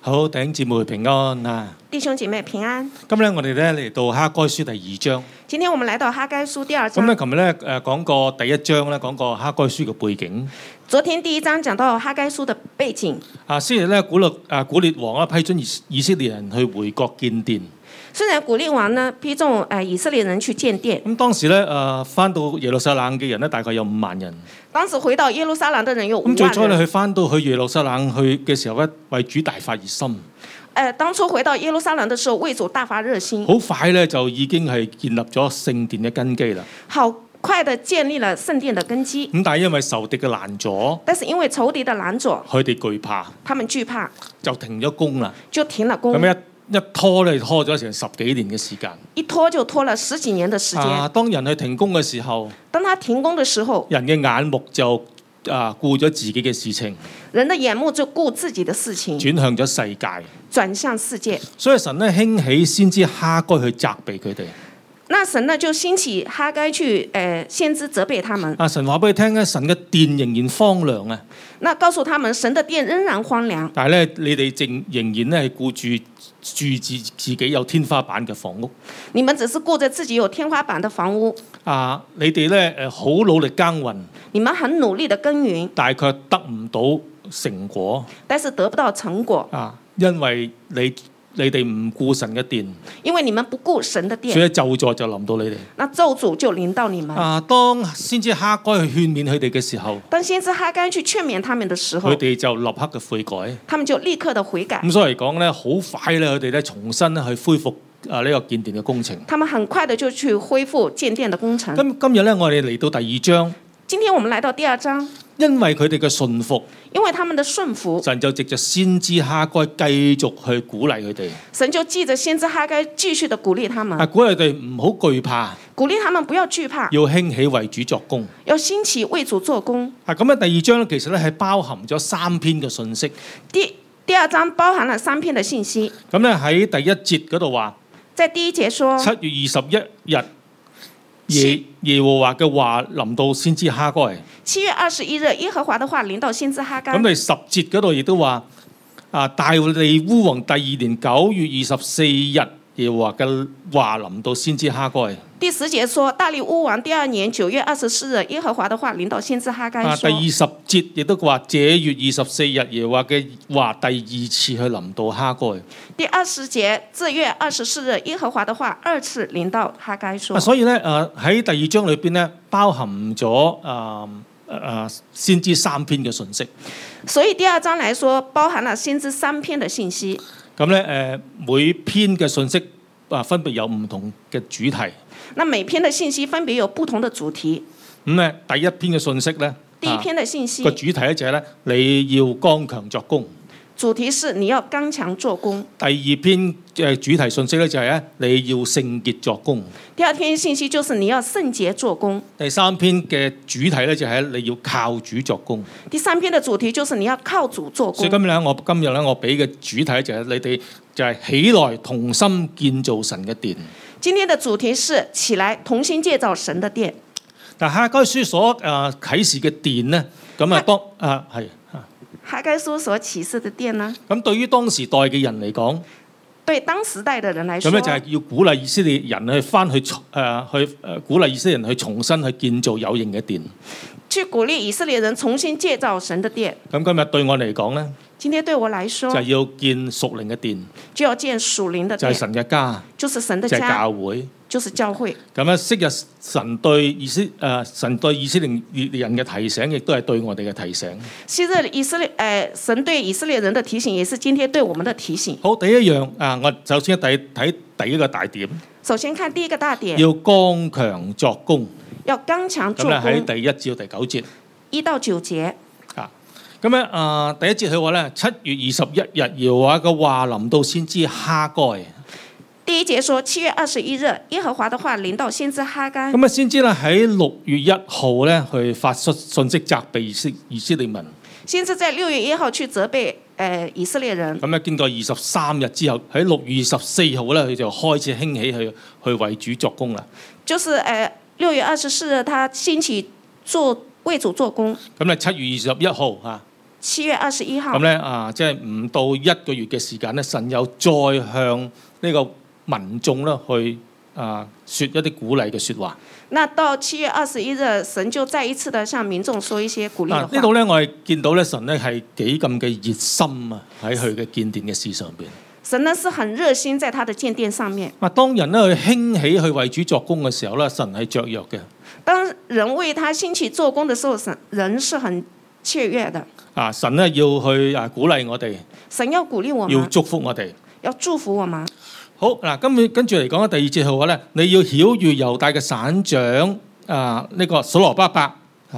好，弟兄姊妹平安啊！ 弟兄姐妹平安。 今日我哋咧嚟到哈該書第2章。 今天我們來到哈該書第2章。 咁咧，琴日咧講過第1章咧，講過哈該書嘅背景。 昨天第1章講到哈該書嘅背景。 雖然咧古列王批准以色列人去回國建殿。 雖然古列王呢批准以色列人去建殿。 咁當時咧翻到耶路撒冷嘅人咧，大概有5萬人。當時回到耶路撒冷嘅人有5萬人。 咁最初咧，佢翻到去耶路撒冷去嘅時候咧，為主大發熱心。 當初回到耶路撒冷嘅時候，為主大發熱心。 好快咧，就已經係建立咗聖殿嘅根基啦。 好快地建立了聖殿的根基。 咁但係因為仇敵嘅攔阻， 但是因為仇敵的攔阻， 佢哋懼怕， 他們懼怕， 就停咗工啦。 就停了工。 咁一拖咧，拖咗成10幾年嘅時間。 一拖就拖了10幾年的時間。 當人去停工嘅時候， 當他停工的時候， 人嘅眼目就顧咗自己嘅事情。 人的眼目就顧自己的事情， 轉向咗世界， 轉向世界。 所以神咧興起先知哈該去責備佢哋。 那神呢就興起哈該去先知責備他們。 神話俾佢聽咧，神嘅殿仍然荒涼啊。 那告訴他們，神的殿仍然荒涼。 但係咧，你哋仍然咧係顧住自己有天花板嘅房屋。 你們只是顧着自己有天花板的房屋。 你哋咧好努力耕耘。 你們很努力的耕耘， 但係卻得唔到成果。 但是得不到成果。 因為你哋唔顧神嘅殿， 因為你們不顧神的殿， 所以咒詛就臨到你哋。 那咒詛就臨到你們。 當先知哈該去勸勉佢哋嘅時候， 當先知哈該去勸勉他們的時候， 佢哋就立刻嘅悔改， 他們就立刻的悔改。 咁所以嚟講咧，好快咧，佢哋咧重新去恢復呢個建殿嘅工程。 他們很快的就去恢復建殿的工程。 今日咧，我哋嚟到第2章。 今天我們來到第2章。 因為佢哋嘅信服， 因為他們的順服， 神就藉着先知哈該繼續去鼓勵佢哋。 神就藉着先知哈該繼續的鼓勵他們。 鼓勵佢哋唔好懼怕， 鼓勵他們不要懼怕， 要興起為主作工， 要興起為主做工。 咁喺第2章咧，其實咧係包含咗3篇嘅信息。 第2章包含了3篇的信息。 咁咧喺第1節嗰度話， 在第1節說 7月21日。耶和華嘅話臨到先知哈該。 7月21日，耶和華的話臨到先知哈該。 咁第10節嗰度亦都話，大利烏王第2年9月24日，耶和華嘅話臨到先知哈該。 第10節說，大利烏王第2年9月24日，耶和華的話臨到先知哈該。 第20節亦都話，這月24日，耶和華嘅話第2次去臨到哈該。 第20節，這月24日，耶和華的話2次臨到哈該說。 所以咧，喺第2章裏邊咧，包含咗先知3篇嘅信息。 所以第2章來說，包含了先知3篇嘅信息。 咁咧，每篇嘅信息分別有唔同嘅主題。 那每篇的信息分別有不同的主題。 咁咧，第1篇嘅信息咧， 第1篇的信息個主題咧就係咧，你要剛強作工。 主題是你要剛強做工。 第2篇嘅主題信息咧就係咧，你要聖潔作工。 第2篇信息就是你要聖潔做工。 第3篇嘅主題咧就係你要靠主作工。 第3篇嘅主題就是你要靠主做工。 所以今日咧，我俾嘅主題就係你哋就係起來同心建造神嘅殿。 今天的主題是起來同心建造神的殿。 但哈該書所啟示嘅殿呢，咁係哈該書所啟示的殿呢？ 咁對於當時代嘅人嚟講， 對當時代嘅人來說， 咁咧就係要鼓勵以色列人去翻去鼓勵以色列人去重新去建造有形嘅殿。 去鼓勵以色列人重新建造神的殿。 咁今日對我嚟講咧， 今天對我來說， 就係要建屬靈嘅殿， 就要建屬靈的殿， 就係神嘅家， 就是神的家， 就係教會， 就是教會。 咁咧，昔日神對以色列人嘅提醒，亦都係對我哋嘅提醒。 昔日神對以色列人的提醒，也是今天對我們的提醒。 好，第一樣我首先睇第一個大點。 首先看第一個大點， 要剛強作工。 要剛強做工。 咁咧喺第1至到第9節。 1到9節。 咁咧第1節佢話咧，7月21日，耶和華嘅話臨到先知哈該。 第1節說7月21日，耶和華的話臨到先知哈該。 咁先知咧喺6月1號咧去發出信息責備以色列民。 先知在6月1號去責備以色列人。 咁咧經過23日之後，喺6月24號咧，佢就開始興起去為主作工啦。 就是6月24日，他興起為主做工。 咁咧7月21號 7月21號。 咁咧即係唔到1個月嘅時間咧，神又再向呢個民眾咧去説一啲鼓勵嘅説話。 那到7月21日，神就再一次的向民眾說一些鼓勵的話。 呢度咧，我係見到咧，神咧係幾咁嘅熱心啊，喺佢嘅建殿嘅事上邊。 神呢是很熱心，在他的建殿上面。 當人咧去興起去為主作工嘅時候咧，神係雀躍嘅。 當人為他興起做工的時候，人是很雀躍的。 神咧要去鼓勵我哋， 神要鼓勵我們， 要祝福我哋， 要祝福我們。 好嗱，跟住嚟講第2節嘅話咧，你要曉諭猶大嘅省長呢個所羅巴伯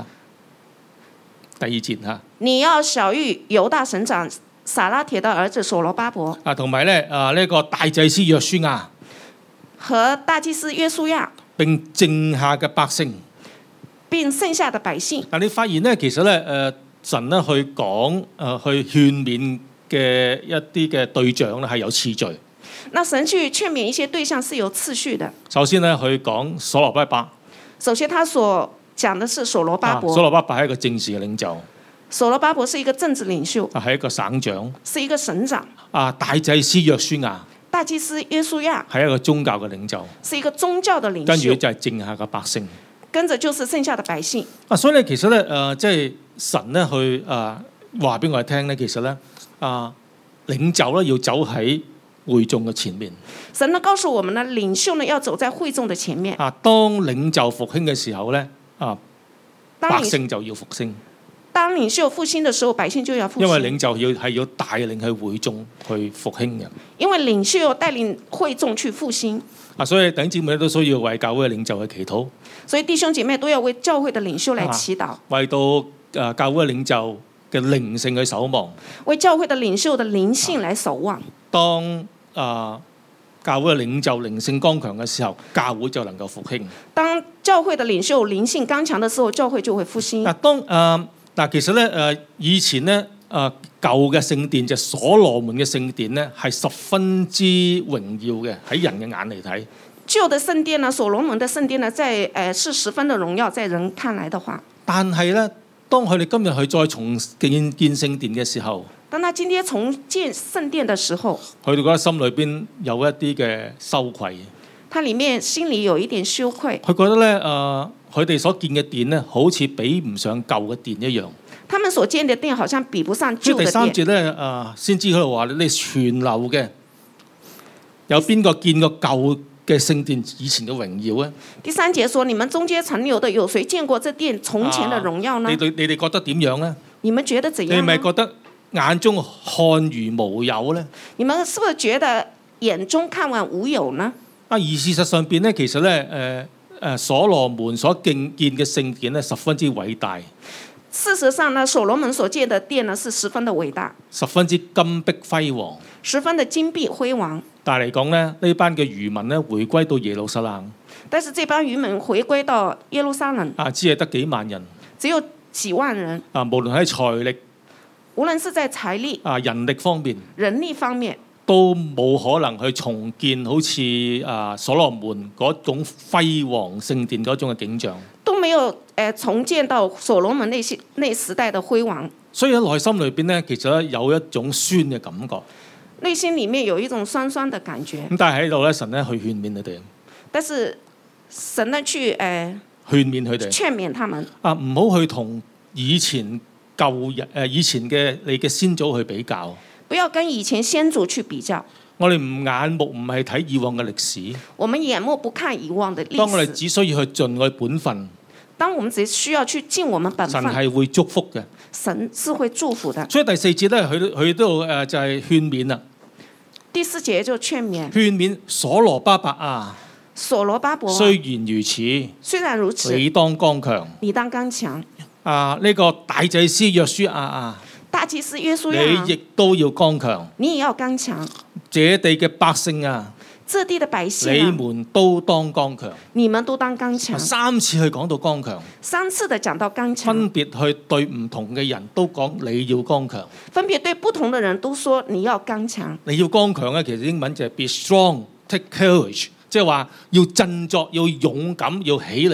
第2節嚇。你要曉諭猶大省長撒拉鐵的兒子所羅巴伯同埋咧呢個大祭司約書亞和大祭司約書亞， 並剩下嘅百姓， 並剩下的百姓。 但你發現咧，其實咧神咧去講去勸勉嘅一啲嘅對象咧係有次序。 那神去勸勉一些對象是有次序的。 首先咧，佢講所羅巴伯。 首先，他所講的是所羅巴伯。 所羅巴伯係一個政治嘅領袖。 所羅巴伯是一個政治領袖。 係一個省長。 是一個省長。 大祭司約書亞。 大祭司約書亞係一個宗教嘅領袖。 是一個宗教嘅領袖。 跟住就係剩下嘅百姓。 跟着就是剩下的百姓。 所以咧，其實咧即係神咧去話俾我哋聽咧，其實咧領袖咧要走喺會眾嘅前面。 神呢告訴我們呢，領袖呢要走在會眾的前面。 當領袖復興嘅時候咧，百姓就要復興。 當領袖復興的時候，百姓就要復興。 因為領袖要帶領去會眾去復興嘅。 因為領袖要帶領會眾去復興。 所以弟兄姊妹都需要為教會嘅領袖去祈禱。 所以弟兄姐妹都要為教會的領袖來祈禱。 為到教會嘅領袖嘅靈性去守望。 為教會的領袖的靈性來守望。 當教會嘅領袖靈性剛強嘅時候，教會就能夠復興。 當教會的領袖靈性剛強的時候，教會就會復興。 其實咧以前咧舊嘅聖殿就所羅門嘅聖殿咧係十分之榮耀嘅，喺人嘅眼嚟睇。 舊的聖殿呢，所羅門的聖殿呢，是十分的榮耀，在人看來的話。但係咧，當佢哋今日去再重建聖殿嘅時候， 當他今天重建聖殿的時候， 佢哋覺得心裏邊有一啲嘅羞愧。 他裡面心裡有一點羞愧。 佢覺得咧佢哋所建嘅殿咧，好似比唔上舊嘅殿一樣。 他們所建的殿好像比不上舊的殿。 第3節咧先知佢度話你存留嘅有邊個見過舊嘅聖殿以前嘅榮耀咧？ 第3節說：你們中間存留的有誰見過這殿從前的榮耀呢？ 你哋覺得點樣咧？ 你們覺得怎樣？ 你咪覺得眼中看如無有咧？ 你們是不是覺得眼中看完無有呢？ 而事實上邊咧，其實咧所羅門所建嘅聖殿咧，十分之偉大。 事實上呢，所羅門所建的殿呢，是十分的偉大， 十分之金碧輝煌， 十分的金碧輝煌。 但係嚟講咧，呢班嘅餘民咧回歸到耶路撒冷， 但是這班餘民回歸到耶路撒冷， 只係得幾萬人， 只有幾萬人。 無論喺財力， 無論是在財力， 人力方面， 人力方面， 都冇可能去重建好似所羅門嗰種輝煌聖殿嗰種嘅景象， 都沒有重建到所羅門那時代的輝煌。 所以喺內心裏邊咧，其實有一種酸嘅感覺， 內心裡面有一種酸酸的感覺。 咁但係喺度咧，神咧去勸勉佢哋， 但是神呢去勸勉佢哋， 勸勉他們唔好去同以前以前嘅你嘅先祖去比較。 不要跟以前先祖去比較。 我哋眼目唔係睇以往嘅歷史， 我們眼目不看以往的歷史。 當我哋只需要去盡我哋本分， 當我們只需要去盡我們本分， 神係會祝福嘅。 神是會祝福的。 所以第4節咧，佢都就係勸勉啦。 第4節就勸勉所羅巴伯啊， 所羅巴伯雖然如此， 雖然如此， 你當剛強， 你當剛強。 呢個大祭司約書亞大祭司約書亞， 你亦都要剛強， 你也要剛強。 這地嘅百姓啊， 這地的百姓， 你們都當剛強。 你們都當剛強。 3次去講到剛強 ，3次的講到剛強， 分別去對唔同嘅人都講你要剛強， 分別對不同的人都說你要剛強。 你要剛強咧，其實英文就係 be strong, take courage，即係話要振作，要勇敢，要起嚟。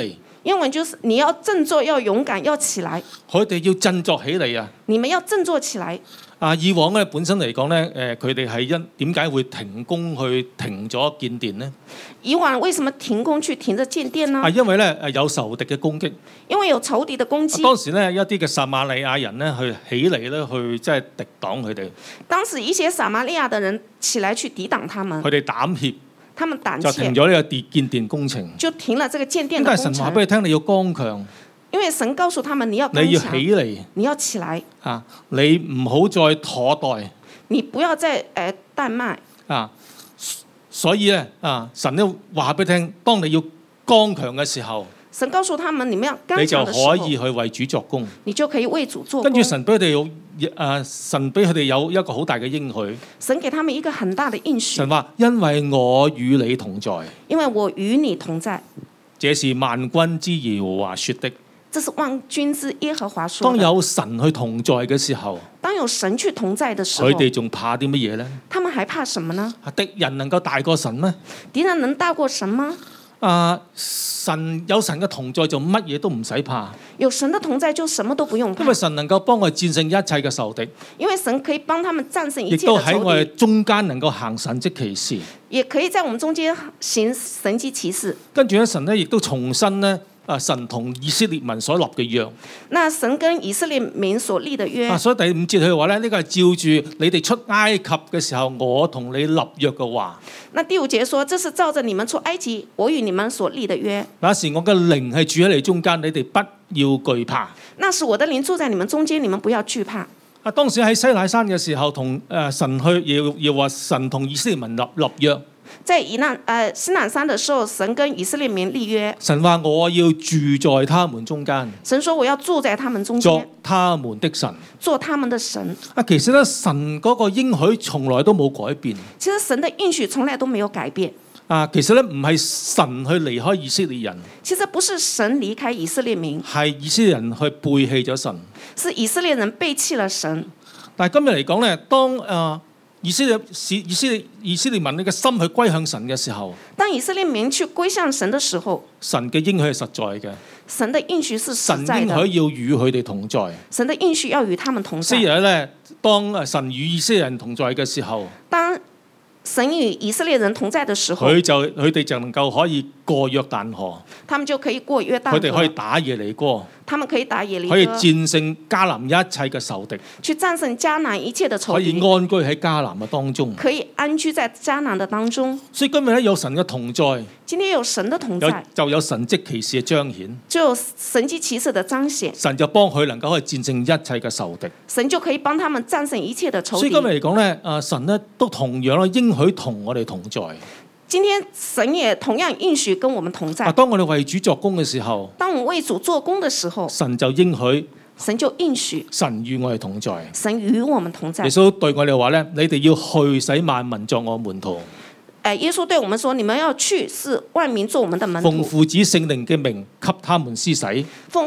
英文就是你要振作，要勇敢，要起來。 佢哋要振作起嚟啊！ 你們要振作起來。 以往咧本身嚟講咧，佢哋係點解會停工去停咗建殿呢？ 以往為什麼停工去停着建殿呢？ 因為咧有仇敵嘅攻擊。 因為有仇敵嘅攻擊。 當時咧一啲嘅撒瑪利亞人咧去起嚟咧去即係敵擋佢哋。當時一些撒瑪利亞嘅人起來去抵擋他們。 佢哋膽怯。 他們膽怯。 就停咗呢個建殿工程。 就停了這個建殿嘅工程。 但係神話俾你聽，你要剛強。 因為神告訴他們你要剛強， 你要起嚟， 你要起來啊！你唔好再妥待， 你不要再怠慢啊！所以咧神都話俾你聽，當你要剛強嘅時候， 神告訴他們你們要剛強嘅時候， 你就可以去為主作工， 你就可以為主作工。 跟住神俾佢哋神俾佢哋有一個好大嘅應許， 神給他們一個很大的應許。 神話因為我與你同在， 因為我與你同在， 這是萬軍之耶和華說的。 這是萬軍之耶和華說的。 當有神去同在嘅時候， 當有神去同在的時候， 佢哋仲怕啲乜嘢呢？ 他們還怕什麼呢？ 敵人能夠大過神咩？ 敵人能大過神嗎？ 有神嘅同在就乜嘢都唔使怕。 有神的同在就什麼都不用怕。 因為神能夠幫我哋戰勝一切嘅仇敵。 因為神可以幫他們戰勝一切嘅仇敵。亦都喺我哋中間能夠行神蹟奇事。 也可以在我們中間行神蹟奇事。跟住咧，神咧亦都重申咧。神同以色列民所立嘅約， 那神跟以色列民所立的約， 所以第5節佢話咧，呢個係照住你哋出埃及嘅時候，我同你立約嘅話。 那第5節說，這是照着你們出埃及，我與你們所立的約。 那時我嘅靈係住喺你中間，你哋不要懼怕。 那時我的靈住在你們中間，你們不要懼怕。 當時喺西乃山嘅時候，同神去要話神同以色列民立約。 在西乃山的時候，神跟以色列民立約。 神話我要住在他們中間。 神說我要住在他們中間， 作他們的神。 做他們的神。 其實咧，神嗰個應許從來都冇改變。 其實神的應許從來都沒有改變。 其實咧唔係神去離開以色列人。 其實不是神離開以色列民， 係以色列人去背棄咗神。 是以色列人背棄了神。 但係今日嚟講咧，當以色列民你嘅心去歸向神嘅時候， 當以色列民去歸向神嘅時候， 神嘅應許係實在嘅。 神的應許是實在的。 神應許要與佢哋同在。 神的應許要與他們同在。 所以咧，當神與以色列人同在嘅時候， 當神與以色列人同在的時候， 佢哋就能夠可以過約旦河。 他們就可以過約旦河。 佢哋可以打耶利哥。 他們可以打耶利哥。 可以戰勝迦南一切嘅仇敵。 去戰勝迦南一切的仇敵。 可以安居喺迦南嘅當中。 可以安居在迦南的當中。 所以今日咧有神嘅同在。 今天有神的同在， 就有神蹟奇事嘅彰顯。 就有神蹟奇事的彰顯。 神就幫佢能夠可以戰勝一切嘅仇敵。 神就可以幫他們戰勝一切的仇敵。 所以今日嚟講咧，神咧都同樣咧應許同我哋同在。 今天神也同樣應許跟我們同在。 當我哋為主作工嘅時候， 當我們為主做工的時候， 神就應許，神與我哋同在。 神與我們同在。 耶穌對我哋話咧，你哋要去使萬民作我門徒。 耶穌對我們說：你們要去，使萬民做我們的門徒。 奉父子聖靈嘅名，給他們施洗。 奉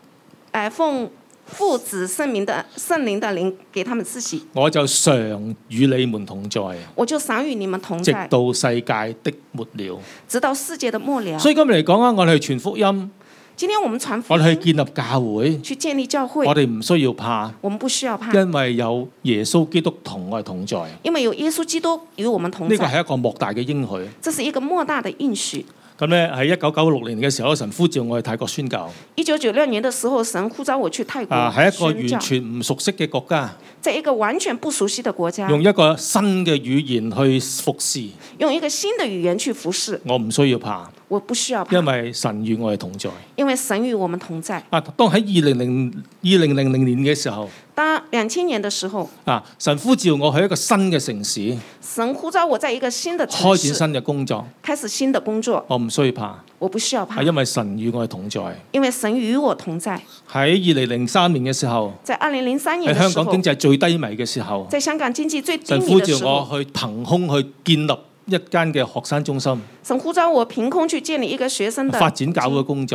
父子聖靈的靈給他們施洗。 我就常與你們同在。 我就常與你們同在。 直到世界的末了。 直到世界的末了。 所以今日嚟講啊，我哋去傳福音。 今天我們傳福音。 我哋去建立教會。 去建立教會。 我哋唔需要怕。 我們不需要怕。 因為有耶穌基督同我哋同在。 因為有耶穌基督與我們同在。 呢個係一個莫大嘅應許。 這是一個莫大的應許。 咁咧喺1996年嘅時候，神呼召我去泰國宣教。 1996年嘅時候，神呼召我去泰國宣教。 喺一個完全唔熟悉嘅國家。 在一個完全不熟悉的國家。 用一個新嘅語言去服侍。 用一個新的語言去服侍。 我唔需要怕。 我不需要怕。 因為神與我哋同在。 因為神與我們同在。 當喺2000年嘅時候。 當2000年的時候。 神呼召我去一個新嘅城市。 神呼召我在一個新的城市。 開展新嘅工作。 開始新的工作。 我唔需要怕。 我不需要怕。 因為神與我哋同在。 因為神與我同在。 喺2003年嘅時候。 在2003年嘅時候。 喺香港經濟最低迷嘅時候。 在香港經濟最低迷嘅時候。 神呼召我去憑空去建立一間嘅學生中心。 神呼召我憑空去建立一個學生的發展教會工作。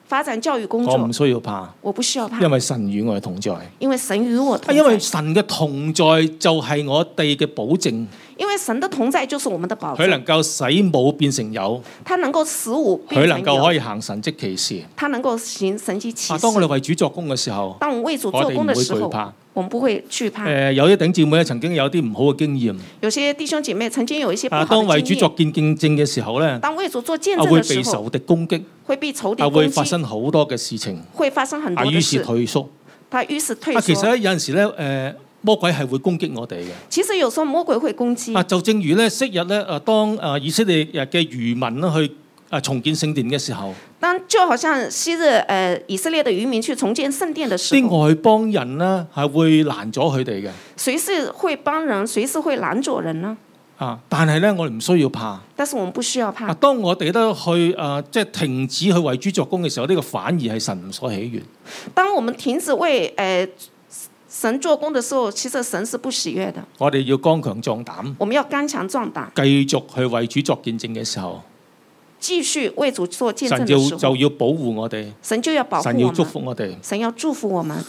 發展教育工我唔作， 需要怕， 我不需要怕， 因為神與我哋同在。 因為神與我同因為在， 神嘅同在就係我哋嘅保證， 因為神的同在就是我們的保佢能證， 夠使冇變成有， 他能夠使無變佢成有， 能夠可以行神蹟奇事。 他能夠行神蹟奇當我哋事。 為主作工嘅時候， 當我們為主做工的時候我哋唔會懼怕， 我們不會懼怕。 有啲弟兄姊妹咧曾經有啲唔好嘅經驗。 有些弟兄姐妹曾經有一些不好當為主作的經驗， 見證嘅時候咧， 當為主做見證會的時候， 被仇敵攻擊， 會被仇敵攻會發擊， 生好多嘅事情， 會發生很多於是的事， 退縮。 他於是退其實縮。 咧有陣時咧，魔鬼係會攻擊我哋嘅。 其實有時候魔鬼會攻擊。 就正如咧昔日咧當以色列人嘅漁民咧去重建聖殿嘅時候， 就好像昔日以色列的漁民去重建聖殿的時候， 啲外邦人呢係會攔咗佢哋嘅。 誰是會幫人，誰是會攔阻人呢？ 但係咧我哋唔需要怕。 但是我們不需要怕。 當我哋都去即係停止去為主作工嘅時候，呢個反而係神所喜悅。 當我們停止為神做工的時候，其實神是不喜悅的。 我哋要剛強壯膽， 我們要剛強壯膽， 繼續去為主作見證嘅時候， 繼續為主做見證神的時候， 就要保護我哋， 神就要保護我們， 神要祝福我哋。 神要祝福我們。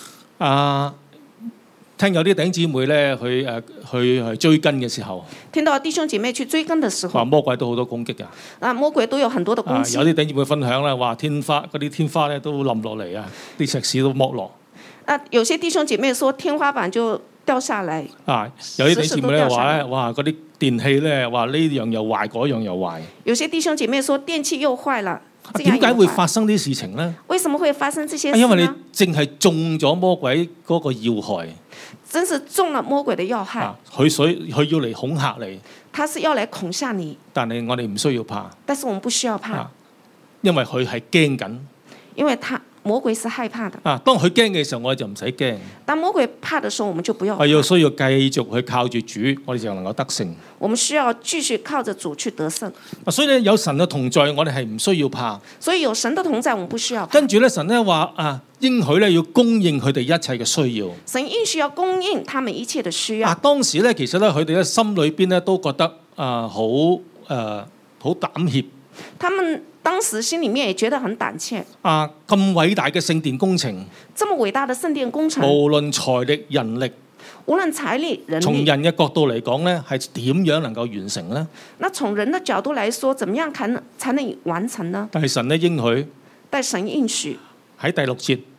聽有啲弟兄姊妹咧去追根嘅時候， 聽到弟兄姐妹去追根的時候， 話魔鬼都好多攻擊㗎。 魔鬼都有很多的攻擊。 有啲弟兄姊妹分享啦，話嗰啲天花咧都冧落嚟啊，啲石屎都剝落。 有些弟兄姐妹說天花板就掉下來。 有啲弟兄姊妹咧話咧，哇嗰啲電器咧話呢樣又壞，嗰樣又壞。 有些弟兄姐妹說電器又壞了。 點解會發生啲事情呢？ 為什麼會發生這些事呢？ 因為你淨係中咗魔鬼嗰個要害， 真是中了魔鬼的要害。 佢要嚟恐嚇你， 他是要嚟恐嚇你。 但係我哋唔需要怕， 但是我們不需要怕， 因為佢係驚緊。 因為魔鬼是害怕的。 當佢驚嘅時候，我哋就唔使驚。 當魔鬼怕的時候，我們就不要怕。 我需要繼續去靠住主，我哋就能夠得勝。 我們需要繼續靠着主去得勝。 所以咧，有神嘅同在，我哋係唔需要怕。 所以有神的同在，我們不需要怕。 跟住咧，神咧話應許咧要供應佢哋一切嘅需要。 神應許要供應他們一切的需要。 當時咧，其實咧佢哋咧心裏邊咧都覺得好膽怯。 他們當時心裡面也覺得很膽怯。 咁偉大嘅聖殿工程， 這麼偉大的聖殿工程， 無論財力人力， 無論財力人力， 從人嘅角度嚟講咧，係點樣能夠完成呢？ 那從人的角度來說，怎麼樣才能完成呢？ 但係神咧應許， 但神應許喺第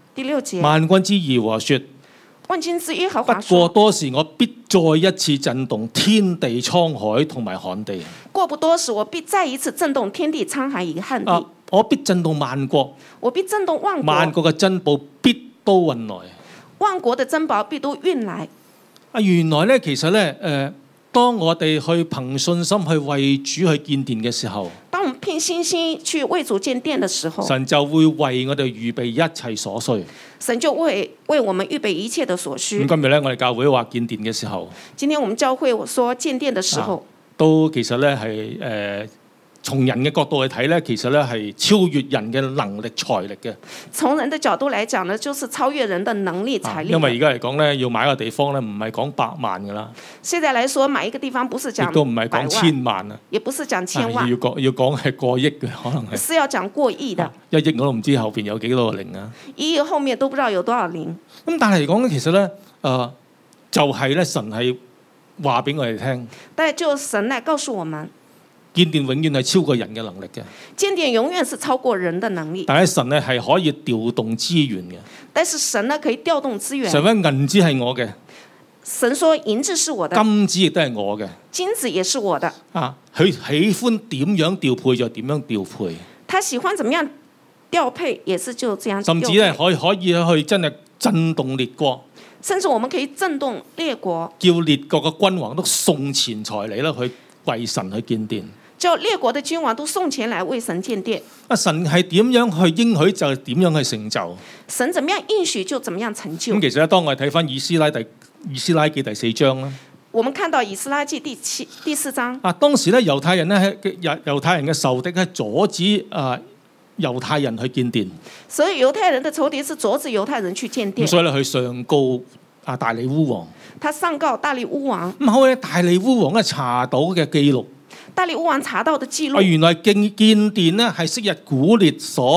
6節，萬軍之耶和華說， 萬軍之耶和華說， 不過多時，我必再一次震動天地滄海同埋旱地。 過不多時，我必再一次震動天地滄海與旱地。 我必震動萬國， 我必震動萬國， 萬國嘅珍寶必都運來， 萬國嘅珍寶必都運來。 原來咧，其實咧，當我哋去憑信心去為主去建殿嘅時候， 當我們憑信心去為主建殿嘅時候， 神就會為我哋預備一切所需。 神就為我們預備一切的所需。 咁今日咧，我哋教會話建殿嘅時候， 今天我們教會說建殿嘅時候， 都其實咧係從人嘅角度去睇咧，其實咧係超越人嘅能力財力嘅。 從人的角度來講呢，就是超越人的能力財力。 因為而家嚟講咧，要買一個地方咧，唔係講100萬噶啦。 現在來說，買一個地方不是講， 亦都唔係講1000萬啊， 也不是講1000萬， 要講係過億嘅，可能係。 是要講過億的。 1億我都唔知後邊有幾多個零啊。 1億後面都不知道有多少零。 咁但係嚟講咧，其實咧，就係咧，神係話俾我哋聽。 但係就神來告訴我們。 建殿永遠係超過人嘅能力嘅， 建殿永遠是超過人的能力。 但係神咧係可以調動資源嘅。 但是神呢可以調動資源。 神話銀子係我嘅， 神說銀子是我的， 金子亦都係我嘅， 金子也是我的。 佢喜歡點樣調配就點樣調配。 他喜歡怎麼樣調配，也是就這樣。 甚至咧可以去真係震動列國。 甚至我們可以震動列國， 叫列國嘅君王都送錢財嚟啦，去為神去建殿。 叫列國的君王都送錢來為神建殿。 神係點樣去應許就點樣去成就。 神怎麼樣應許就怎麼樣成就。 咁其實咧，當我哋睇翻以斯拉記第4章啦， 我們看到以斯拉記第4章。 當時咧猶太人咧猶太人嘅仇敵係阻止猶太人去建殿。 所以猶太人的仇敵是阻止猶太人去建殿。 所以咧佢上告大利烏王。 他上告大利烏王。 咁後來大利烏王咧查到嘅記錄。 大利烏王查到的記錄， 原來建殿咧係昔日古列所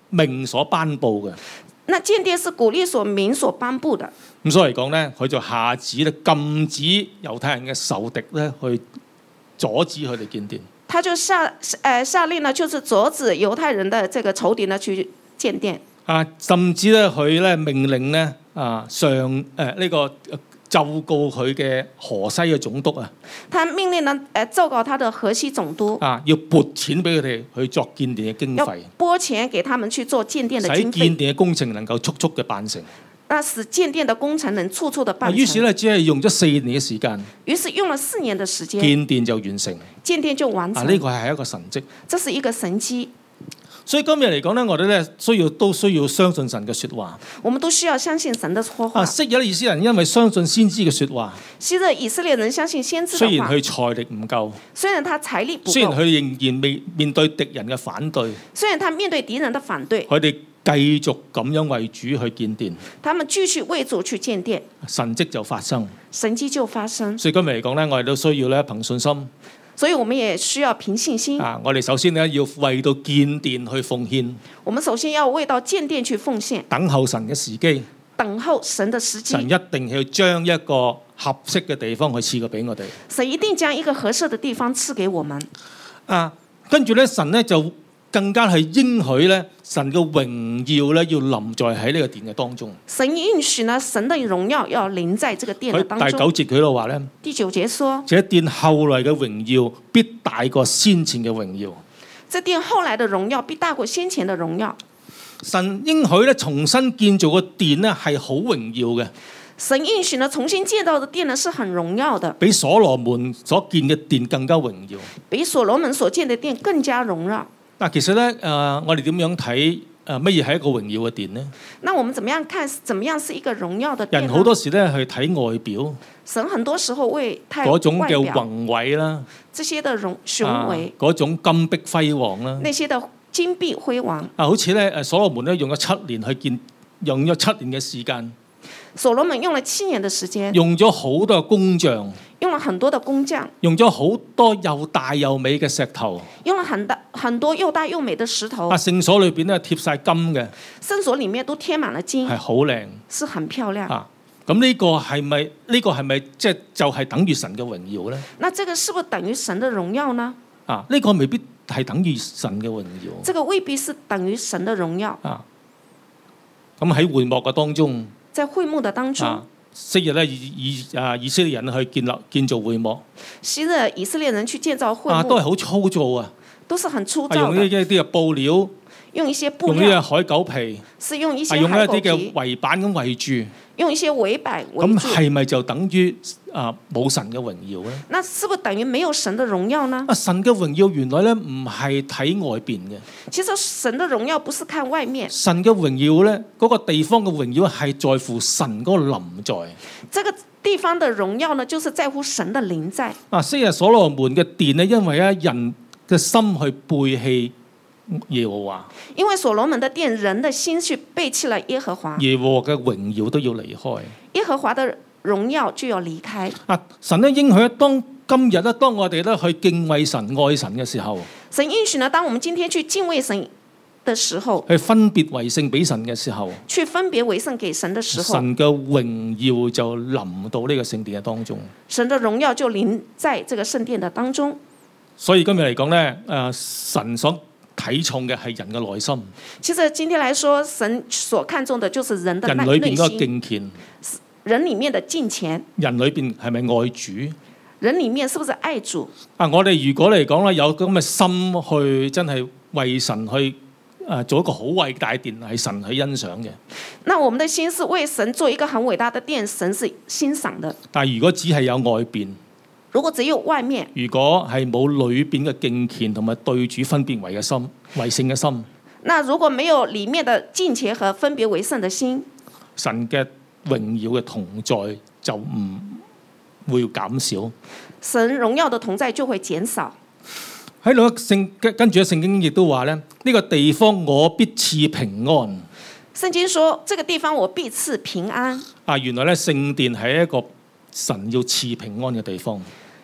命所頒布嘅。 那建殿是古律所民所頒布的。 咁所以嚟講咧，佢就下旨咧禁止猶太人嘅仇敵咧去阻止佢哋建殿。 他就下令呢，就是阻止猶太人的這個仇敵呢去建殿。 甚至咧佢咧命令咧呢個奏告佢嘅河西嘅總督啊。 他命令呢奏告他的河西總督。 要撥錢俾佢哋去作建殿嘅經費。 要撥錢給他們去做建殿的經費。 使建殿嘅工程能夠速速嘅辦成。 那使建殿的工程能速速的辦成。 於是咧，只係用咗4年嘅時間。 於是用了4年的時間。 建殿就完成。 建殿就完成。 呢個係一個神蹟。 這是一個神蹟。 所以今日嚟講咧，我哋咧都需要相信神嘅説話。 我們都需要相信神的說話。 昔日嘅以色列人因為相信先知嘅説話。 昔日以色列人相信先知的話。 雖然佢財力唔夠。 雖然他財力不夠。 雖然佢仍然未面對敵人嘅反對。 雖然他面對敵人的反對。 佢哋繼續咁樣為主去建殿。 他們繼續為主去建殿。 神蹟就發生。 神蹟就發生。 所以今日嚟講咧，我哋都需要咧憑信心。 所以我們也需要憑信心。 我哋首先咧要為到建殿去奉獻。 我們首先要為到建殿去奉獻。 等候神嘅時機。 等候神的時機。 神一定要將一個合適嘅地方去賜過俾我哋。 神一定將一個合適的地方賜給我們。 跟住咧，神咧就更加係應許咧，神嘅榮耀咧要臨在喺呢個殿嘅當中。 神應許呢，神的榮耀要臨在這個殿嘅當中。 第9節佢度話咧， 第9節說： 這殿後來嘅榮耀必大過先前嘅榮耀。 這殿後來的榮耀必大過先前的榮耀。 神應許咧重新建造個殿咧係好榮耀嘅。 神應許呢重新建造的殿呢是很榮耀的， 比所羅門所建嘅殿更加榮耀。 比所羅門所建的殿更加榮耀。 嗱，其實咧我哋點樣睇乜嘢係一個榮耀嘅殿呢？ 那我們怎麼樣看？怎麼樣是一個榮耀的殿呢？ 人好多時咧去睇外表， 神很多時候為太嗰種嘅宏偉啦， 這些的雄偉， 嗰種金碧輝煌啦， 那些的金碧輝煌。 好似咧所羅門咧用咗7年去建，用咗7年嘅時間。 所羅門用了7年的時間， 用咗好多工匠， 用了很多的工匠， 用咗好多又大又美嘅石頭， 用了很多又大又美的石頭。 聖所裏邊咧貼晒金嘅， 聖所裏面都貼滿了金， 係好靚， 是很漂亮。 咁呢個係咪即係就係等於神嘅榮耀咧？ 那這個是不是等於神的榮耀呢？ 呢個未必係等於神嘅榮耀。 這個未必是等於神的榮耀。 咁喺會幕嘅當中。 在會幕的當中， 昔日咧以色列人去建造會幕。 昔日以色列人去建造會幕， 都係好粗糙啊， 都是很粗糙的。 用一啲嘅布料， 用一些布料， 用呢個海狗皮， 是用一些用一海狗皮， 啲嘅圍板咁圍住。 用一些圍板圍住。 咁係咪就等於冇神嘅榮耀咧？ 那是不是等於沒有神的榮耀呢？ 神嘅榮耀原來咧唔係睇外邊嘅。 其實神的榮耀不是看外面。 神嘅榮耀咧，嗰個地方嘅榮耀係在乎神嗰個臨在。 這個地方的榮耀呢，就是在乎神的臨在。 昔日所羅門嘅殿呢，因為人嘅心去背棄耶和華， 因為所羅門的殿，人的心去背棄了耶和華， 耶和華嘅榮耀都要離開， 耶和華的榮耀就要離開。 神咧應許當今日咧，當我哋咧去敬畏神、愛神嘅時候， 神應許呢，當我們今天去敬畏神的時候， 去分別為聖俾神嘅時候， 去分別為聖給神的時候， 神嘅榮耀就臨到呢個聖殿嘅當中， 神的榮耀就臨在這個聖殿的當中。 所以今日嚟講咧，神所睇重嘅係人嘅內心。 其實今天來說，神所看重的就是人的內心。 人裏邊嗰個敬虔， 人裡面的敬虔， 人裏邊係咪愛主？ 人裡面是不是愛主？ 我哋如果嚟講咧，有咁嘅心去真係為神去做一個好偉大殿，係神去欣賞嘅。 那我們的心是為神做一個很偉大的殿，神是欣賞的。 但係如果只係有外邊， 如果只有外面， 如果係冇裏邊嘅敬虔同埋對主分別為聖嘅心， 那如果沒有裡面的敬虔和分別為聖的心， 神嘅榮耀嘅同在就唔會減少， 神榮耀的同在就會減少。 喺度跟住聖經亦都話咧，呢個地方我必賜平安。 聖經說，這個地方我必賜平安。 原來咧聖殿係一個神要賜平安嘅地方。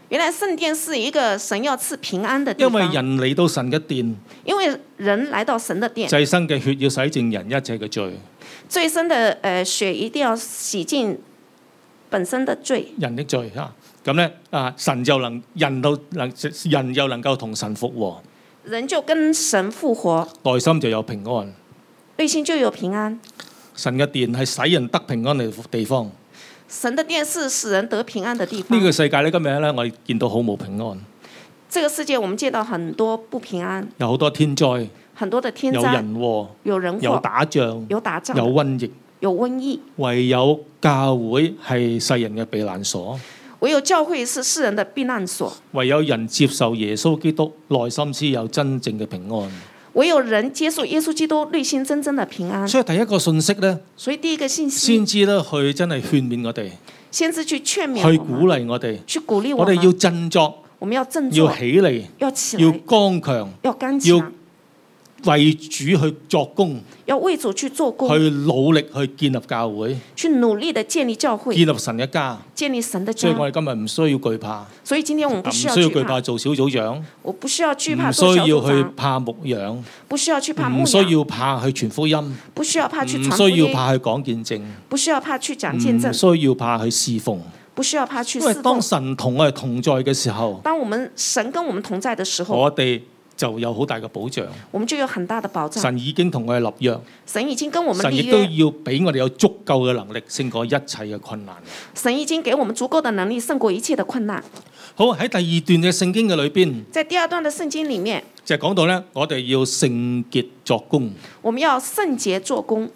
原來聖殿是一個神要賜平安的地因為方， 人嚟到神嘅殿， 因為人來到神的殿， 祭牲嘅血要洗淨人一切嘅罪， 最深的血一定要洗淨本身的罪， 人的罪嚇。咁咧神就能人又能夠同神復和， 人就跟神復活， 內心就有平安。 內心就有平安。 神嘅殿係使人得平安嘅地方。 神的殿是使人得平安的地方。 呢個世界咧，今日咧，我哋見到好冇平安。 這個世界我們見到很多不平安， 有好多天災， 很多的天災， 有人禍， 有人禍， 有打仗， 有打仗， 有瘟疫， 有瘟疫。 唯有教會係世人嘅避難所。 唯有教會是世人的避難所。 唯有人接受耶穌基督，內心先有真正嘅平安。 唯有人接受耶穌基督，內心真正的平安。 所以第一個信息咧， 所以第一個信息， 先知咧去真係勸勉我哋， 先知去勸勉， 去鼓勵我哋， 去鼓勵我們。 我哋要振作， 我們要振作， 要起嚟， 要起要來， 剛強， 要剛強， 要為主去作工， 要為主去做工， 去努力去建立教會， 去努力的建立教會， 建立神嘅家。 建立神的家。 所以我哋今日唔需要懼怕， 所以今天我們不唔需要懼怕需要懼怕，做小組長， 我不需要懼怕唔做小組需要去長， 怕牧養， 不需要去怕牧唔需養， 要怕去傳福音， 不需要怕去唔傳福音， 需要怕去講見證， 不需要怕去講見唔證， 需要怕去侍奉。 不需要怕去因為當侍奉。 神同我哋同在嘅時候， 當我們神跟我們同在的時候， 我哋就有好大嘅保障。 我們就有很大的保障。 神已經同我哋立約， 神已經跟我們神亦都立約， 要俾我哋有足夠嘅能力勝過一切嘅困難。 神已經給我們足夠的能力勝過一切的困難。 好，喺第二段嘅聖經嘅裏邊， 在第二段的聖經裡面， 就係講到咧，我哋要聖潔作工。 我們要聖潔做工。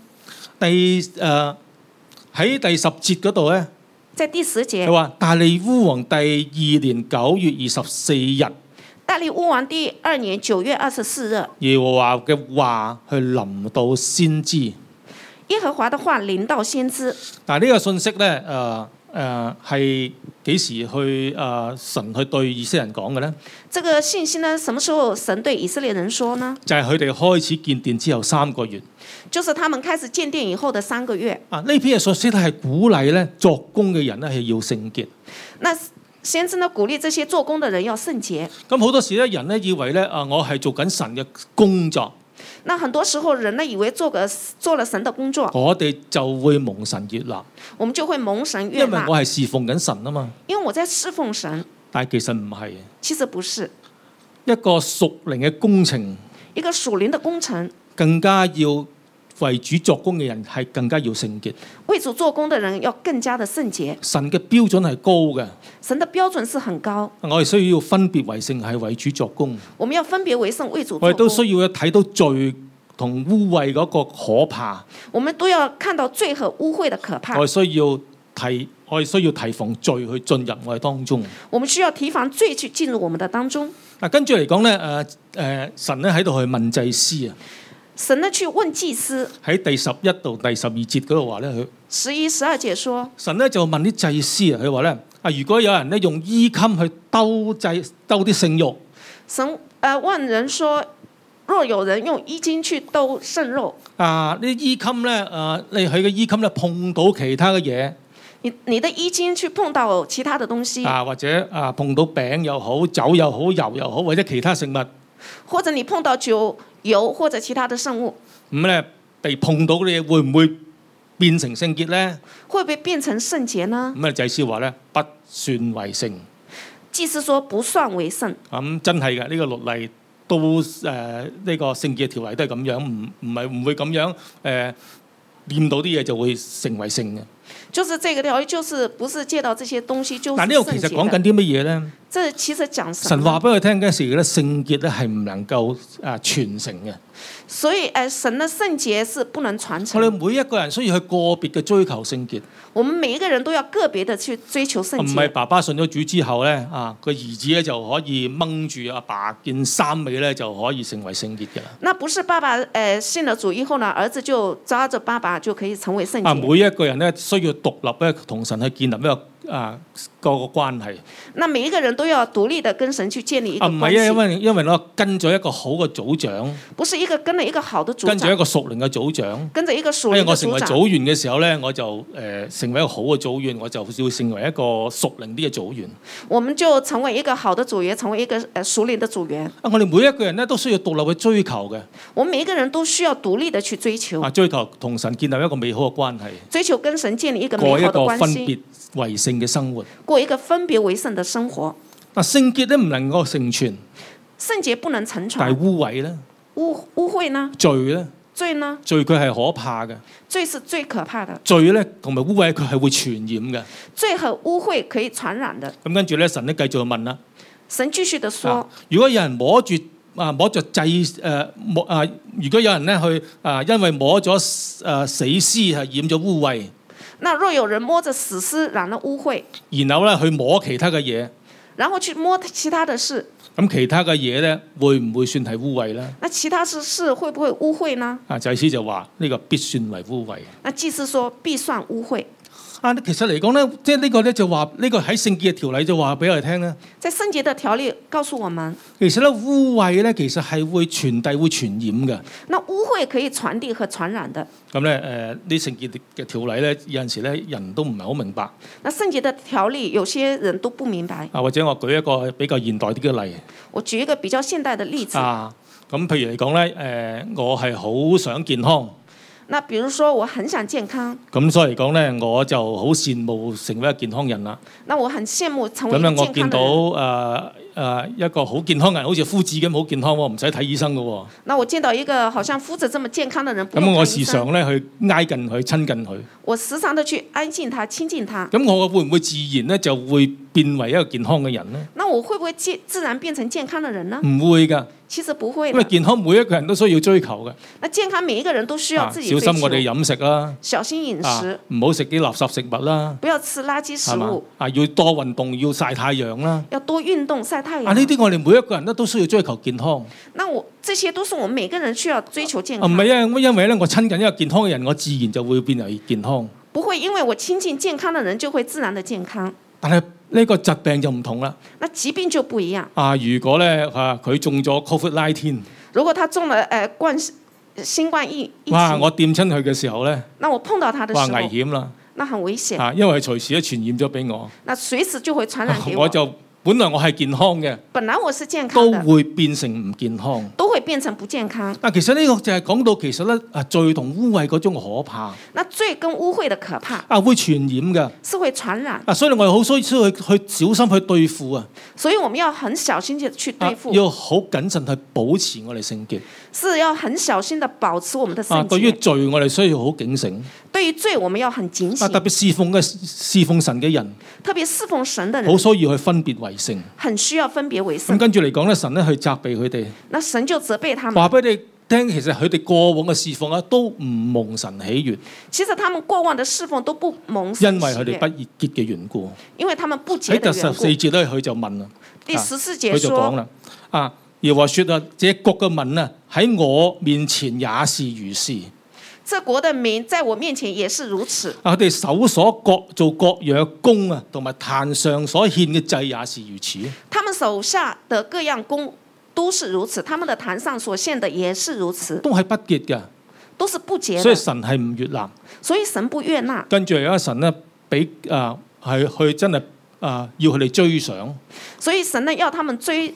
喺第10節嗰度咧， 在第10節， 佢話大利烏王第2年9月24日， 大利烏王第2年9月24日， 耶和華嘅話去臨到先知。 耶和華的話臨到先知。 但係呢個信息咧，係幾時去神去對以色列人講嘅咧？ 這個信息呢，什麼時候神對以色列人說呢？ 就係佢哋開始建殿之後3個月。 就是他們開始建殿以後的3個月。 呢篇嘅信息係鼓勵咧作工嘅人咧係要聖潔。 那先知呢鼓勵這些做工的人要聖潔。 咁好多時咧，人咧以為咧我係做緊神嘅工作。 那很多時候人呢以為做了神的工作， 我哋就會蒙神悅納， 我們就會蒙神悅納。 因為我係侍奉緊神啊嘛。 因為我在侍奉神。 但係其實唔係， 其實不是一個屬靈嘅工程， 一個屬靈的工程， 更加要為主作工嘅人係更加要聖潔。 為主做工的人要更加的聖潔。 神嘅標準係高嘅， 神的標準是很高。 我哋需要分別為聖，係為主作工。 我們要分別為聖，為主做工。 我哋都需要睇到罪同污穢嗰個可怕。 我們都要看到罪和污穢的可怕。 我哋需要提防罪去進入我哋當中。 我們需要提防罪去進入我們的當中。 跟住嚟講咧，神咧喺度去問祭司啊。 神呢去問祭司， 喺第11到第12節嗰度話咧，佢 11、12節說， 神咧就問啲祭司啊，佢話咧如果有人咧用衣襟去兜啲聖肉， 神問人說，若有人用衣襟去兜聖肉， 呢衣襟咧你佢嘅衣襟咧碰到其他嘅嘢， 你的衣襟去碰到其他的東西， 或者碰到餅又好、酒又好、油又好，或者其他食物， 或者你碰到酒、油或者其他的聖物， 咁咧被碰到嘅嘢會唔會變成聖潔咧？ 會不會變成聖潔呢？ 咁祭司話咧不算為聖。 祭司說不算為聖。 咁真係嘅，呢個律例都呢個聖潔嘅條例都係咁樣，唔會咁樣念到啲嘢就會成為聖嘅。 就是這個條例，就是不是借到這些東西就是聖潔的。 但呢個其實講緊啲乜嘢咧？ 這其實講神話俾佢聽嗰時咧，聖潔咧係唔能夠傳承嘅。 所以神的聖潔是不能傳承。 我哋每一個人需要去個別嘅追求聖潔。 我們每一個人都要個別的去追求聖潔。 唔係爸爸信咗主之後咧，個兒子咧就可以掹住阿爸件衫尾咧就可以成為聖潔嘅啦。 那不是爸爸信了主以後呢，兒子就抓着爸爸就可以成為聖潔。 每一個人咧需要獨立咧同神去建立一個個關係。 那每一個人都要獨立的跟神去建立一個關唔係啊， 係。 因為我跟咗一個好嘅組長， 不是一個跟了一個好的組跟住一長， 個屬靈嘅組長。 跟着一個屬靈的因為我成為組長。 組員嘅時候咧，我就成為一個好嘅組員，我就要成為一個屬靈啲嘅組員。 我們就成為一個好的組員，成為一個屬靈的組員。 我哋每一個人咧都需要獨立去追求嘅。 我們每一個人都需要獨立的去追求， 追求同神建立一個美好嘅關係， 追求跟神建立一個美過一好的關個分別係， 為聖嘅生活。 過一個分別為聖的生活。 聖潔咧唔能夠成全， 聖潔不能成但係傳， 污穢咧、 污穢呢？ 罪咧、 罪呢？ 罪佢係可怕嘅， 罪是最可怕的。 罪咧同埋污穢佢係會傳染嘅。 罪和污穢可以傳染的。 咁跟住咧，神咧繼續問啦。 神繼續的說， 如果有人摸着祭如果有人咧去因為摸咗死屍係染咗污穢， 那若有人摸着死屍染了污穢， 然後咧去摸其他嘅嘢， 然後去摸其他的事， 咁其他嘅嘢咧會唔會算係污穢咧？ 那其他事會不會污穢呢？ 祭司就話呢個必算為污穢。 那祭司說必算污穢。 其實嚟講咧，即係呢個咧就話呢個喺聖潔嘅條例就話俾我哋聽咧。 在聖潔的條例告訴我們， 其實咧污穢咧其實係會傳遞會傳染嘅。 那污穢可以傳遞和傳染的。 咁咧呢聖潔嘅條例咧有陣時咧人都唔係好明白。 那聖潔的條例有些人都不明白。 或者我舉一個比較現代啲嘅例。 我舉一個比較現代的例子。 咁譬如嚟講咧，我係好想健康。 那比如說我很想健康， 咁所以嚟講咧，我就好羨慕成為一個健康人啦。 那我很羨慕成為一咁咧，我個健康見到的人。 一個好健康嘅人，好似夫子咁好健康喎，唔使睇醫生嘅喎。 那我見到一個好像夫子這麼健康的人， 咁我時常咧去挨近佢、親近佢。 我時常的去挨近他、親近他。 咁我會唔會自然咧就會變為一個健康嘅人咧？ 那我會不會自然變成健康的人呢？ 唔會㗎。 其實不會。 因為健康每一個人都需要追求嘅。 那健康每一個人都需要自己追求。 小心我哋飲食啦。 小心飲食。 唔好食啲垃圾食物啦。 不要吃垃圾食物。 要多運動，要曬太陽啦。 要多運動曬太陽。 呢啲我哋每一個人都需要追求健康。 那這些都是我們每個人需要追求健康。 唔係因為咧我親近一個健康嘅人，我自然就會變為健康。 不會因為我親近健康的人就會自然的健康。 但係呢個疾病就唔同啦。 那疾病就不一樣。 如果咧佢中咗 COVID-19， 如果他中了新冠疫情， 我掂親佢嘅時候咧， 那我碰到他的時候， 危險啦。 那很危險。 因為隨時都傳染咗俾我。 那隨時就會傳染給我。 我就本來我係健康嘅， 本來我是健康的， 都會變成唔健康， 都會變成不健康。 其實呢個就係講到其實咧罪同污穢嗰種可怕。 那罪跟污穢的可怕。 會傳染㗎。 是會傳染。 所以我哋好需要去小心去對付啊。 所以我們要很小心地去對付。 要好謹慎去保持我哋聖潔。 是要很小心地保持我們的聖潔。 對於罪我哋需要好警醒。 對於罪我們要很警醒。 特別侍奉神嘅人。 特別侍奉神的人。 好需要去分別為聖。 很需要分別為聖。 咁跟住嚟講咧，神咧去責備佢哋。 那神就責備他們。 話俾你聽，其實佢哋過往嘅侍奉啊，都唔蒙神喜悅。 其實他們過往的侍奉都不蒙神喜悅。 因為佢哋不潔嘅緣故。 因為他們不潔的緣故。 喺第14節咧，佢就問啦。 第14節佢就講啦，耶和華說啊，這國嘅民啊，喺我面前也是如是。 這國的民在我面前也是如此。 佢哋手所做各樣工啊，同埋壇上所獻嘅祭也是如此。 他們手下的各樣工都是如此，他們的壇上所獻的也是如此。 都係不潔嘅， 都是不潔的。 所以神係唔悅納。 所以神不悅納。跟住有一神咧，俾係去真係要佢哋追上。 所以神呢要他們追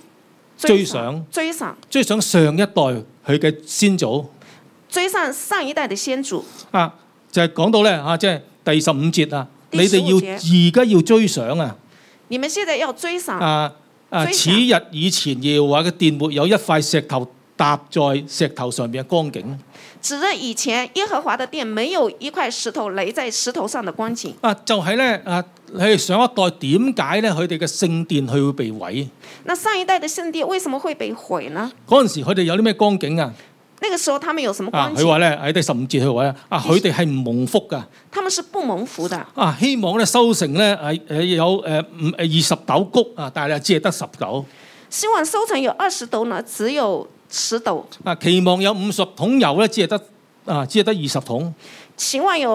上上一代佢嘅先祖。 追上一代的先祖。 就係講到咧即係第15節啊，你哋要而家要追上啊！ 你們現在要追上。 此日以前耶和華嘅殿沒有一塊石頭搭在石頭上面嘅光景。 此日以前耶和華的殿沒有一塊石頭壘在石頭上的光景。 就係咧佢哋上一代點解咧佢哋嘅聖殿佢會被毀？ 那上一代的聖殿為什麼會被毀呢？ 嗰陣時佢哋有啲咩光景啊？ 那個時候他們有什麼光景？ 佢話咧喺第15節佢話咧佢哋係唔蒙福噶。 他們是不蒙福的。 希望咧收成咧有20斗谷但係只係得10斗。 希望收成有20斗呢，只有10斗。 期望有50桶油咧，只係得20桶。 期望有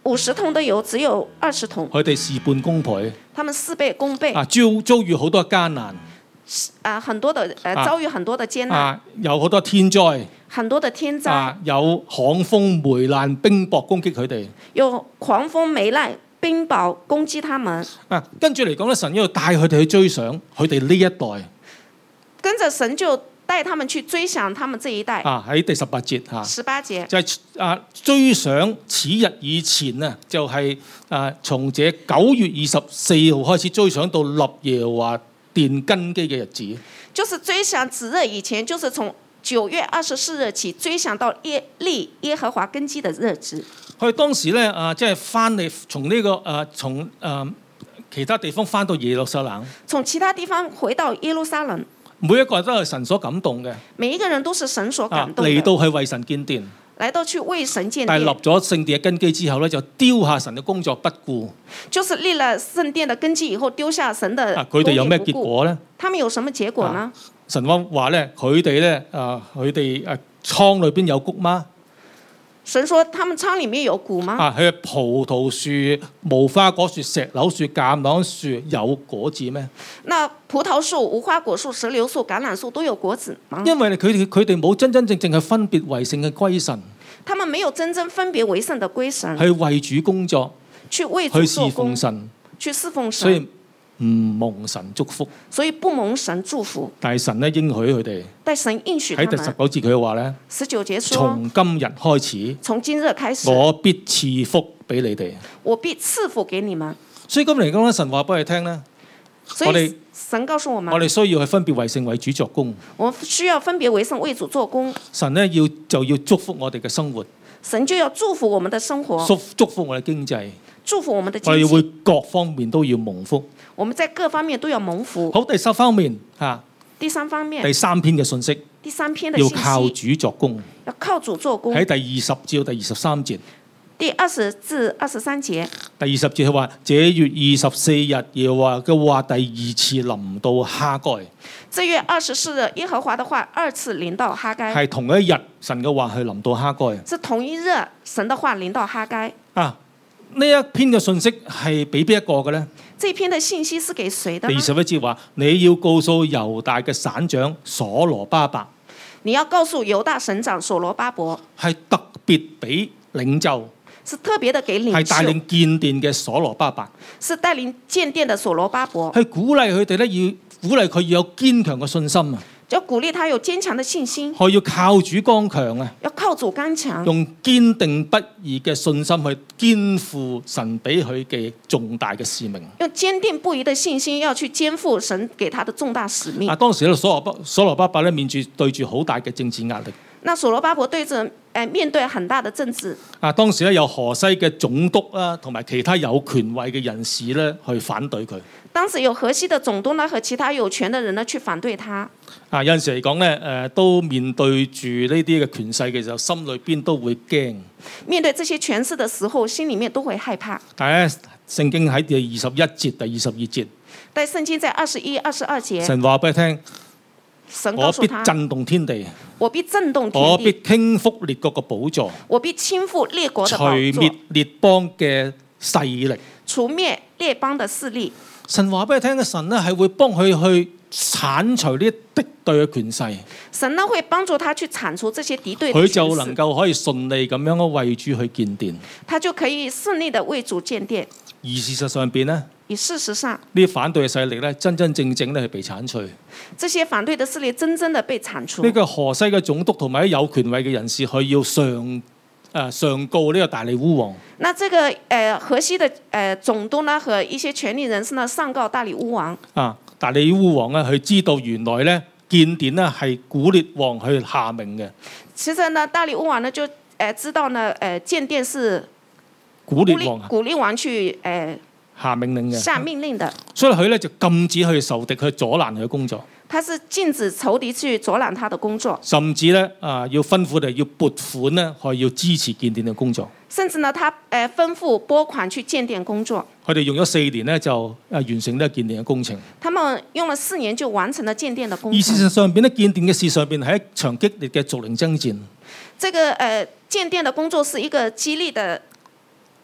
50桶的油只有20桶， 佢哋事半功倍他們事倍功倍， 啊，遭遇好多艱難很多的遭遇很多的艱難， 啊，有好多天災很多的天災， 啊，有旱風、霉爛、冰雹攻擊佢哋有狂風、霉爛、冰雹攻擊他們。 啊，跟住嚟講咧，神一路帶佢哋去追上佢哋呢一代跟着神就帶他們去追想他們這一代。 啊，喺第18節嚇。 18節就係追上此日以前啊，就係從這9月24號開始追上到立耶和華殿根基嘅日子。 就是追想此日以前，就是從9月24日起追想到立耶和華根基的日子。 佢當時咧即係翻嚟從呢個從其他地方翻到耶路撒冷， 從其他地方回到耶路撒冷， 每一個人都係神所感動嘅， 每一個人都是神所感動的。 嚟到係為神建殿。 來到去為神建但係立殿， 咗聖殿嘅根基之後咧，就丟下神嘅工作不顧。 就是立了聖殿的根基以後，丟下神的佢哋有咩結果咧？ 他們有什麼結果呢？ 神話咧，佢哋咧佢哋倉裏邊有谷嗎？ 神說他們倉裡面有谷嗎？ 佢嘅葡萄樹、無花果樹、石榴樹、橄欖樹有果子咩？ 那葡萄樹、無花果樹、石榴樹、橄欖樹都有果子嗎？ 因為佢哋冇真真正正係分別為聖嘅歸神， 他們沒有真正分別為聖的歸神， 去為主工作， 去為主去侍做工奉，神， 去侍奉所以神， 唔蒙神祝福。 所以不蒙神祝福。 但係神咧應許佢哋但神應許他喺第們。 19節佢話咧， 19節說， 從今日開始， 從今日開始， 我必賜福俾你哋。 我必賜福給你們。 所以今日嚟講咧，神話俾你聽咧， 所以我哋神告訴我們， 我哋需要去分別為聖為主作工。 我們需要分別為聖為主做工。 神咧就要祝福我哋嘅生活， 神就要祝福我們的生活， 祝福我哋經濟， 祝福我們的經我哋會濟。 各方面都要蒙福。 我們在各方面都要蒙福。 好，第3方面第三方面， 第3篇嘅信息， 第3篇的要信息， 靠主作工。 要靠主做工。 喺第20至到第23節， 第20至23節， 第20節佢話：這月24日，耶和華嘅話第2次臨到哈該， 這月24日，耶和華的話2次臨到哈該， 係同一日神嘅話去臨到哈該。 是同一日神的話臨到哈該。 呢一篇嘅信息係俾邊一個嘅呢？ 這篇的信息是給誰的第呢？ 21節話：你要告訴猶大嘅省長所羅巴伯， 你要告訴猶大省長所羅巴伯， 係特別俾領袖， 是特別的給領係帶袖， 領建殿嘅所羅巴伯， 是帶領建殿的所羅巴伯， 係鼓勵佢哋咧，要鼓勵佢要有堅強嘅信心啊！ 就鼓勵他有堅強的信心， 佢要靠主剛強啊！ 要靠主剛強， 用堅定不移嘅信心去肩負神俾佢嘅重大嘅使命。 用堅定不移的信心要去肩負神給他的重大使命。 當時咧所羅巴伯咧對住好大嘅政治壓力。 那所羅巴伯面對很大的政治。 當時咧有河西嘅總督啦，同埋其他有權位嘅人士咧去反對佢。 當時有河西的總督呢和其他有權的人呢去反對他。 有陣時嚟講咧，都面對住呢啲嘅權勢嘅時候，心裏邊都會驚。 面對這些權勢的時候，心裡面都會害怕。 但係咧，聖經喺第21節、第22節， 但聖經在21、22節， 神話俾你聽。 神告我必訴他， 震動天地， 我必震動我必天地， 傾覆列國嘅寶座， 我必傾覆列國的除寶滅座， 列邦嘅勢力。 除滅列邦的勢力。 神話俾你聽嘅神咧，係會幫佢去剷除呢啲敵對嘅權勢， 神呢會幫助他去剷除這些敵對的佢權勢， 就能夠可以順利咁樣為主去建殿。 他就可以順利的為主建殿。 而事實上邊呢， 而事實上， 呢啲反對嘅勢力咧，真真正正咧係被剷除。 這些反對的勢力真正的被剷除。 呢個河西嘅總督同埋啲有權位嘅人士，佢要上告呢個大利烏王。 那這個河西的總督呢和一些權力人士呢上告大利烏王。 大利烏王咧，佢知道原來咧建殿咧係古列王去下命嘅。 其實呢，大利烏王呢就知道呢建殿是古列王去下命令嘅， 下命令的， 所以佢咧就禁止佢仇敵去阻攔佢嘅工作。 他是禁止仇敵去阻攔他的工作， 甚至咧要吩咐佢哋要撥款咧，係要支持建殿嘅工作。 甚至呢，他吩咐撥款去建殿工作。 佢哋用咗4年咧就完成呢個建殿嘅工程。 他們用了4年就完成了建殿的工而程。 事實上邊咧，建殿嘅事上邊係一場激烈嘅屬靈爭戰。 這個建殿的工作是一個激烈的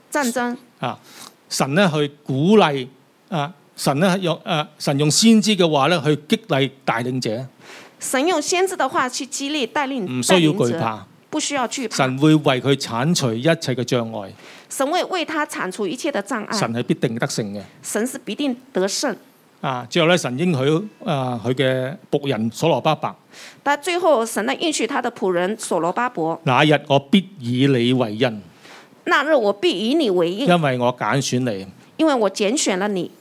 戰爭。 啊，神咧去鼓勵啊，神用先知嘅話咧去激勵帶領者。 神用先知的話去激勵帶領者， 唔需要懼怕， 不需要懼怕。 神會為佢剷除一切嘅障礙。 神會為他剷除一切的障礙。 神係必定得勝嘅。 神是必定得勝。 啊，最後咧，神應許佢嘅僕人所羅巴伯。 但最後神呢應許他的僕人所羅巴伯。 那日我必以你為印。 那日我必以你為印。 因為我揀選你。 因為我揀選了你。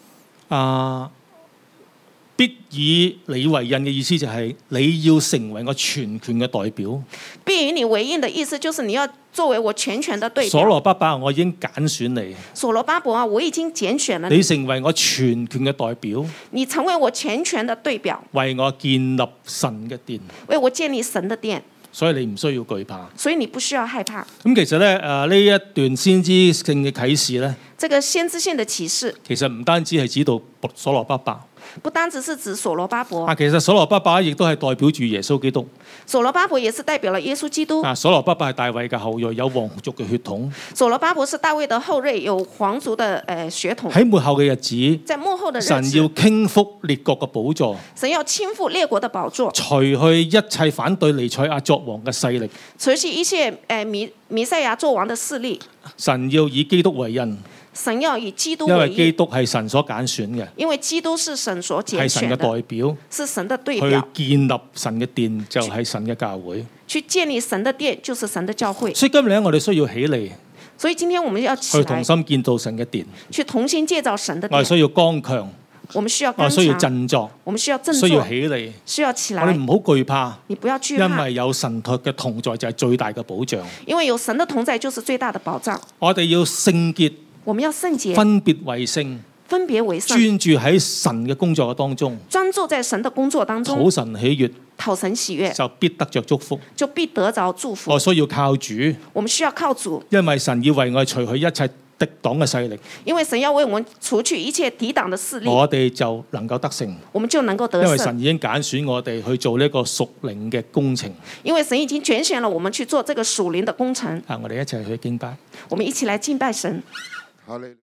必以你為印嘅意思就係你要成為我全權嘅代表。 必以你為印的意思就是你要作為我全權的代表。 所羅巴伯，我已經揀選你。 所羅巴伯啊，我已經揀選了你。 你成為我全權嘅代表。 你成為我全權的代表。 為我建立神嘅殿。 為我建立神的殿。 所以你唔需要懼怕。 所以你不需要害怕。 咁其實咧，呢一段先知性嘅啟示咧， 這個先知性的啟示， 其實唔單止係指到所羅巴伯。 不單只是指所羅巴伯。 其實所羅巴伯亦都係代表住耶穌基督。 所羅巴伯也是代表了耶穌基督。 所羅巴伯係大衛嘅後裔，有皇族嘅血統。 所羅巴伯是大衛的後裔，有皇族的血統。 喺末後嘅日子， 在末後的日子， 神要傾覆列國嘅寶座。 神要傾覆列國的寶座， 除去一切反對彌賽亞作王嘅勢力。 除去一切彌賽亞作王的勢力。 神要以基督為印。 神要以基督為印， 因為基督係神所揀選嘅。 因為基督是神所揀選的， 係神嘅代表， 是神的代表。 去建立神嘅殿就係神嘅教會。 去建立神的殿就是神的教會。 所以今日咧，我哋需要起嚟。 所以今天我們要起來， 去同心建造神嘅殿。 去同心建造神的殿。 我哋需要剛強。 我們需要剛強。 我需要振作。 我們需要振作。 需要起嚟。 需要起來。 我哋唔好懼怕。 你不要懼怕。 因為有神嘅同在就係最大嘅保障。 因為有神的同在就是最大的保障。 我哋要聖潔。 我們要聖潔。 分別為聖。 分別為聖。 專注喺神嘅工作當中。 專注在神的工作當中。 討神喜悅。 討神喜悅。 就必得着祝福。 就必得着祝福。 我需要靠主。 我們需要靠主。 因為神要為我除去一切敵擋嘅勢力。 因為神要為我們除去一切抵擋的勢力。 我哋就能夠得勝。 我們就能夠得勝。 因為神已經揀選我哋去做呢個屬靈嘅工程。 因為神已經揀選了我們去做這個屬靈的工程。 我哋一齊去敬拜。 我們一起來敬拜神。